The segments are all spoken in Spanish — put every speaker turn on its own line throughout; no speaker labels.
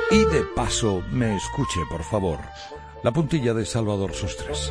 Y de paso, me escuche, por favor. La puntilla de Salvador Sostres.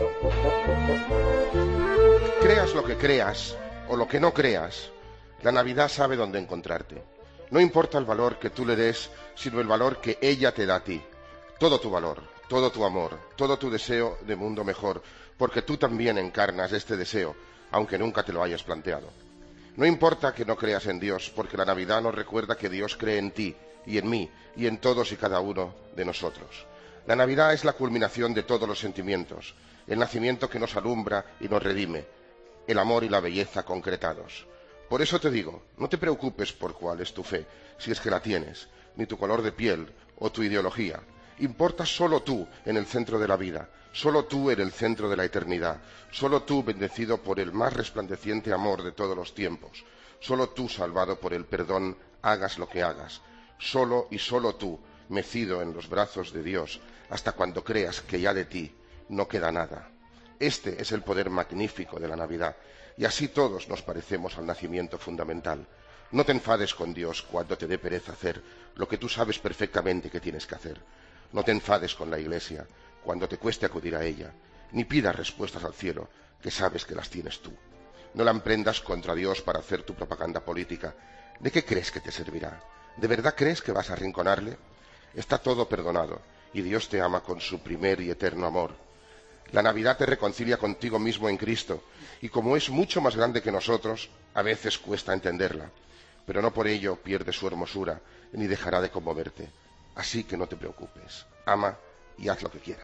Creas lo que creas o lo que no creas, la Navidad sabe dónde encontrarte. No importa el valor que tú le des, sino el valor que ella te da a ti. Todo tu valor, todo tu amor, todo tu deseo de mundo mejor, porque tú también encarnas este deseo, aunque nunca te lo hayas planteado. No importa que no creas en Dios, porque la Navidad nos recuerda que Dios cree en ti y en mí y en todos y cada uno de nosotros. La Navidad es la culminación de todos los sentimientos, el nacimiento que nos alumbra y nos redime, el amor y la belleza concretados. Por eso te digo, no te preocupes por cuál es tu fe, si es que la tienes, ni tu color de piel o tu ideología. Importa solo tú en el centro de la vida, solo tú en el centro de la eternidad, solo tú bendecido por el más resplandeciente amor de todos los tiempos, solo tú salvado por el perdón, hagas lo que hagas, solo y solo tú, mecido en los brazos de Dios, hasta cuando creas que ya de ti no queda nada. Este es el poder magnífico de la Navidad, y así todos nos parecemos al nacimiento fundamental. No te enfades con Dios cuando te dé pereza hacer lo que tú sabes perfectamente que tienes que hacer. No te enfades con la Iglesia cuando te cueste acudir a ella, ni pidas respuestas al cielo, que sabes que las tienes tú. No la emprendas contra Dios para hacer tu propaganda política. ¿De qué crees que te servirá? ¿De verdad crees que vas a arrinconarle? Está todo perdonado, y Dios te ama con su primer y eterno amor. La Navidad te reconcilia contigo mismo en Cristo, y como es mucho más grande que nosotros, a veces cuesta entenderla, pero no por ello pierde su hermosura, ni dejará de conmoverte. Así que no te preocupes, ama y haz lo que quieras.